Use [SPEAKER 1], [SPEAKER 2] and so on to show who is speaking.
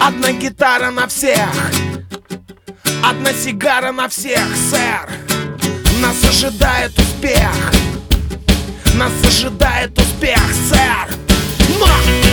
[SPEAKER 1] Одна гитара на всех, одна сигара на всех, сэр. Нас ожидает успех, нас ожидает успех, сэр. Но!